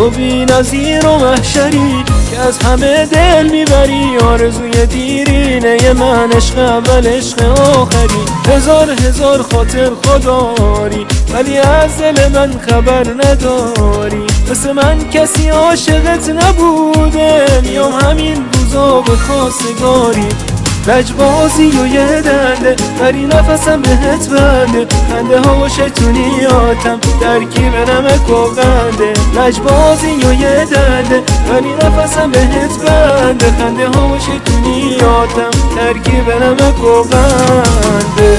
تو بی نظیر و محشری که از همه دل میبری. آرزوی دیرینه من عشق اول عشق آخری. هزار خاطر خداری ولی از دل من خبر نداری. مثل من کسی عاشقت نبوده، میام همین روزا به خواستگاری. لجبازی و یه دنده ولی نفسم بهت بنده. خنده ها و شیطونیاتم ترکیب نمک و قنده. لجبازی و یه دنده ولی نفسم بهت بنده. خنده ها و شیطونیاتم ترکیب نمک و قنده.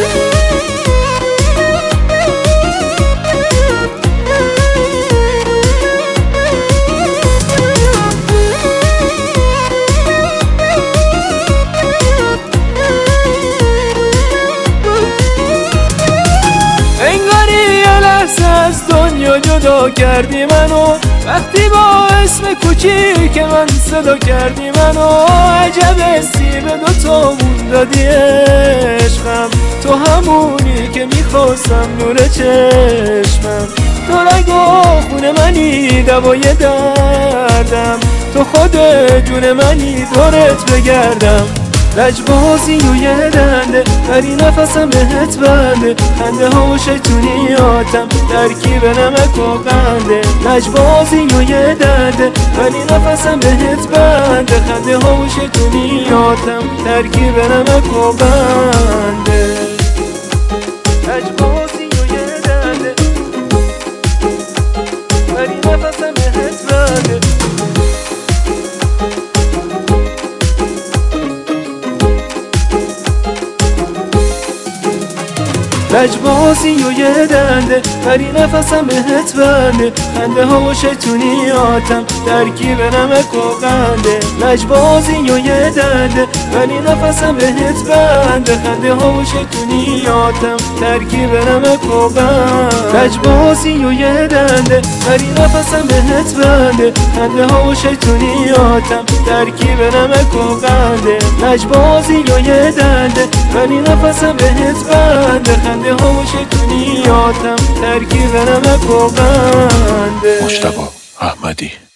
از دنیا جدا کردی منو، وقتی با اسم کوچیک من صدا کردی منو. عجب سیب دوتامون دادی عشقم، تو همونی که میخواستم نور چشمم. تو رگ و خون منی دوای دردم، تو خود جون منی دورت بگردم. لجبازی و یه دنده ولی نفسم بهت بنده. خنده ها و شیطونیاتم ترکیب نمک و قنده. لجبازی و یه دنده ولی نفسم بهت بنده. خنده ها و شیطونیاتم ترکیب نمک و قنده. لجبازی و یه دنده ولی نفسم بهت بنده. لجبازی و یه دنده ولی نفسم بهت بنده. خنده ها و شیطونیاتم ترکیب نمک و قنده. لجبازی و یه دنده ولی نفسم بهت بنده. خنده ها و شیطونیاتم ترکیب نمک و قنده. لجبازی و یه دنده ولی نفسم بهت بنده. خنده ها و شیطونیاتم ترکیب نمک و قنده. لجبازی و یه دنده ولی نفسم بهت بنده. خنده ها و شیطونیاتم ترکیب نمک و قنده. مجتبی احمدی.